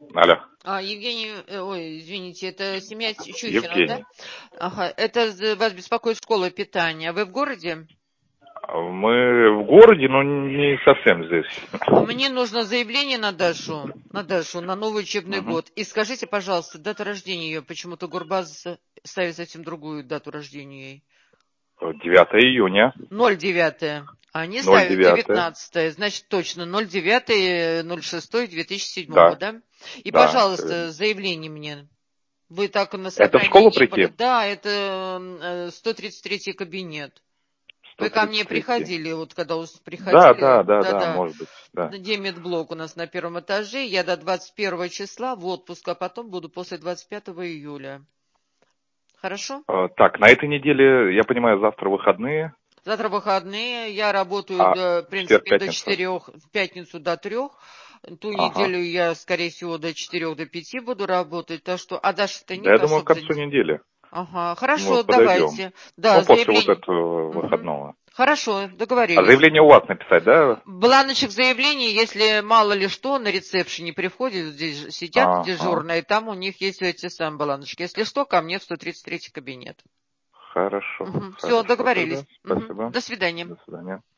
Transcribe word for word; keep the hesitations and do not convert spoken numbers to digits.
Алло. А, Евгений, э, ой, извините, это семья Чухина, да? Евгений. Ага, это з- вас беспокоит школа питания. Вы в городе? Мы в городе, но не совсем здесь. Мне нужно заявление на Дашу, на Дашу, на новый учебный Мгм. год. И скажите, пожалуйста, дата рождения ее. Почему-то Гурбаз ставит совсем другую дату рождения ей. девятое июня. ноль девятое. Они ноль ставят девятое. девятнадцатое. Значит, точно ноль девятое ноль шестое две тысячи седьмого, Да, да? И, да, все пожалуйста, верно. заявление мне. Вы так на Это в собрании школу не были. прийти? Да, это э, сто тридцать третий кабинет. сто Вы ко тридцать мне третий. приходили, вот когда ус- Да, приходили, да, да, да, да-да, может быть, да. демедблок у нас на первом этаже, я до двадцать первого числа в отпуск, а потом буду после двадцать пятого июля. Хорошо? Э, Так, на этой неделе, я понимаю, завтра выходные, Завтра выходные, я работаю, а до, в в четверг, принципе, до пятница. четырех, в пятницу до трех. Ту Ага. неделю я, скорее всего, до четырех, до пяти буду работать, так что, а Даша-то Да, нет я думаю, к особо концу заинтересована. недели Ага, мы хорошо, подойдем. давайте. Да, Ну, после вот заявление. этого Мгм. выходного. Хорошо, А договорились. заявление у вас написать, да? Бланочек заявления, если мало ли что, на ресепшене приходят, здесь же сидят Ага. дежурные, там у них есть эти самые бланочки. Если что, ко мне в сто тридцать третий кабинет. Хорошо, Угу. Все, хорошо тогда. договорились. Угу. Спасибо. До свидания. До свидания.